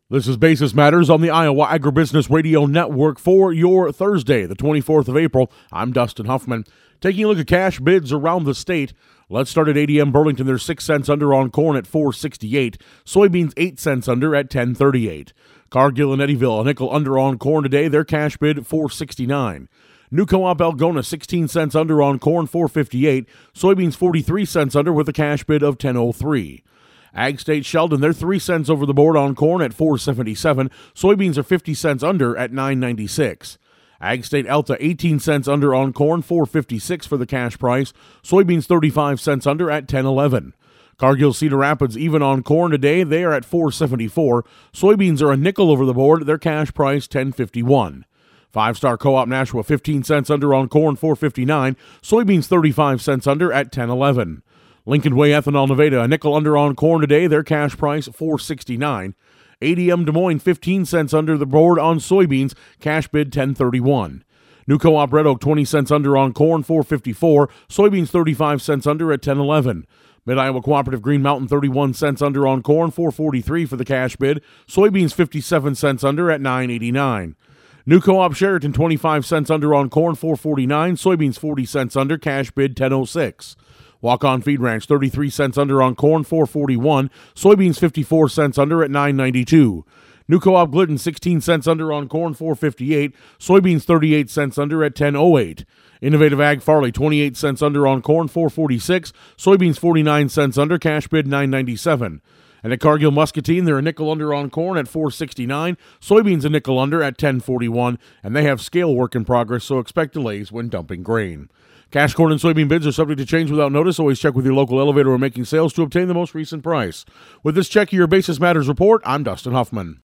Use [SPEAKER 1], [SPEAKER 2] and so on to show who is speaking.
[SPEAKER 1] This is Basis Matters on the Iowa Agribusiness Radio Network for your Thursday, the 24th of April. I'm Dustin Huffman. Taking a look at cash bids around the state. Let's start at ADM Burlington. They're 6 cents under on corn at $4.68. Soybeans 8 cents under at $10.38. Cargill and Eddyville, a nickel under on corn today. Their cash bid $4.69. New Co-op Algona 16 cents under on corn, $4.58. Soybeans 43 cents under with a cash bid of $10.03. Ag State Sheldon, they're 3 cents over the board on corn at $4.77. Soybeans are 50 cents under at $9.96. Ag State Alta 18 cents under on corn, $4.56 for the cash price. Soybeans 35 cents under at $10.11. Cargill Cedar Rapids even on corn today. They are at $4.74. Soybeans are a nickel over the board. Their cash price $10.51. Five Star Co-op Nashua 15 cents under on corn, $4.59. Soybeans 35 cents under at $10.11. Lincoln Way Ethanol Nevada, a nickel under on corn today. Their cash price $4.69. ADM Des Moines 15 cents under the board on soybeans. Cash bid $10.31. New Co-op Red Oak 20 cents under on corn, $4.54. Soybeans 35 cents under at $10.11. Mid-Iowa Cooperative Green Mountain 31 cents under on corn, $4.43 for the cash bid. Soybeans 57 cents under at $9.89. New Co-op Sheraton 25 cents under on corn, $4.49. Soybeans 40 cents under, cash bid $10.06. Walk-On Feed Ranch 33 cents under on corn, $4.41. Soybeans 54 cents under at $9.92. New Co-op Glidden 16 cents under on corn, $4.58. Soybeans 38 cents under at $10.08. Innovative Ag Farley 28 cents under on corn, $4.46. Soybeans 49 cents under, cash bid $9.97. And at Cargill Muscatine, they're a nickel under on corn at $4.69. Soybeans a nickel under at $10.41. And they have scale work in progress, so expect delays when dumping grain. Cash corn and soybean bids are subject to change without notice. Always check with your local elevator or making sales to obtain the most recent price. With this check of your Basis Matters report, I'm Dustin Huffman.